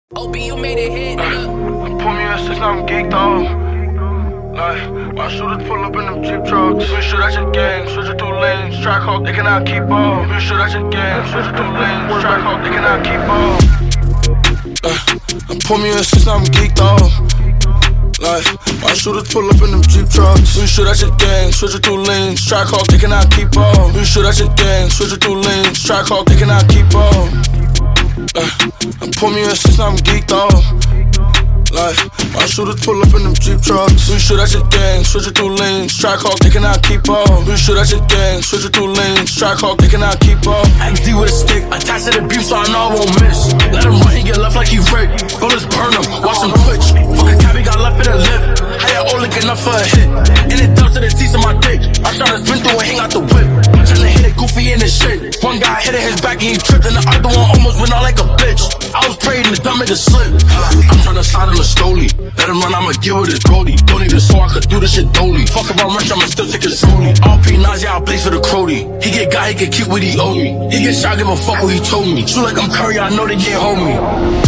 OB, you made it hit, nigga. Pull me in 6, now I'm geeked off. Like, my shooters pull up in them Jeep trucks. We shoot at your gang, switch it through lanes. Track hawk, they cannot keep up. We shoot at your gang, switch it through lanes. Track hawk, they cannot keep up. Pull me in 6, now I'm geeked off. Like, my shooters pull up in them Jeep trucks. We shoot at your gang, switch it through lanes. Track hawk, they cannot keep up. We shoot at your gang, switch it through lanes. Track hawk, they cannot keep up. Pull me in 6, now I'm geeked off. Like, my shooters pull up in them Jeep trucks. We shoot at your gang, switch it through lanes. Track hawk, they cannot keep up. We shoot at your gang, switch it through lanes. Track hawk, they cannot keep up. XD with a stick, attached to the beam so I know I won't miss. Let him run, he get left like he Rick. Bullets burn him, watch him twitch. Fuck a cab, he got left in the lift. How ya all looking up for a hit? And it does to the teeth of my dick. I'm tryna spin through and hang out the whip. Tryna hit it goofy in his shit. One guy hit his back and he tripped, and the other one almost went out like a bitch. I was praying the dumb nigga slip. I'm tryna slide on the stoley. Let him run, I'ma give with his Brody. Don't even so I could do this shit dolly. Fuck if I'm rich, I'ma still take it solely. RP Nas, yeah, I blaze for the Crody. He get got, he can keep what he owe me. He get shot, give a fuck what he told me. Shoot like I'm Curry, I know they can't hold me.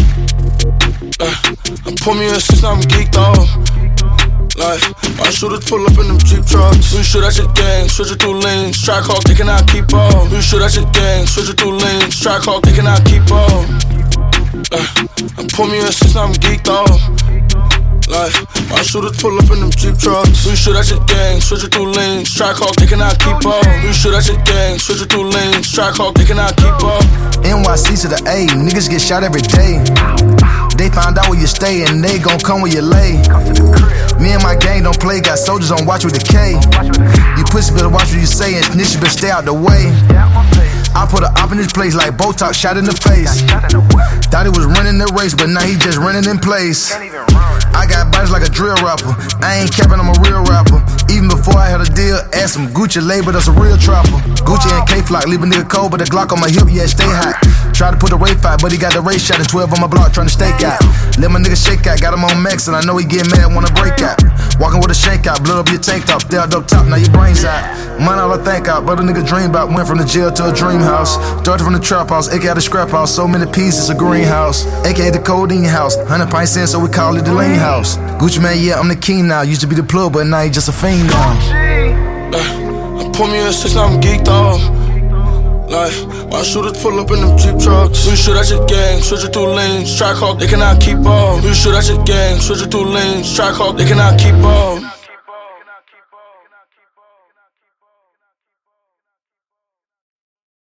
Pull me in 6, now I'm geeked off. Like, my shooters pull up in them Jeep trucks. We shoot at your gang, switch it through lanes. Track hawk, they cannot keep up. We shoot at your gang, switch it through lanes. Track hawk, they cannot keep up. Pull me in 6, now I'm geeked off. Like, my shooters pull up in them Jeep trucks. We shoot at your gang, switch it through lanes. Track hawk, they cannot keep up. We shoot at your gang, switch it through lanes. Track hawk, they cannot keep up. NYC to the A, niggas get shot every day. They find out where you stay and they gon' come where you lay. Me and my gang don't play, got soldiers on watch with the K. You pussy better watch what you say and snitches better stay out the way. I put a op in his place like Botox shot in the face. Thought he was running the race, but now he just running in place. I got bodies like a drill rapper. I ain't capping, I'm a real rapper. Even before I had a deal, asked some Gucci label, that's a real trapper. Gucci and K-Flock, leave a nigga cold, but the Glock on my hip, yeah, stay hot. Tried to put a rape fight, but he got the race shot and 12 on my block, trying to stake out. Let my nigga shake out, got him on max, and I know he get mad, wanna break out. Walking with a shake out, blood up your tank top, stared up top, now your brains out. Money all I think out, but a nigga dream about. Went from the jail to a dream house. Started from the trap house, aka the scrap house. So many pieces, a greenhouse, aka the codeine house. 100 pints in, so we call it the lean house. Gucci man, yeah, I'm the king now. Used to be the plug, but now he just a fiend now. Pull me in 6, now I'm geeked off. Like, my shooters pull up in them Jeep trucks. We shoot at your gang, switch it through lanes. Track hawk, they cannot keep up. We shoot at your gang, switch it through lanes. Track hawk, they cannot keep up.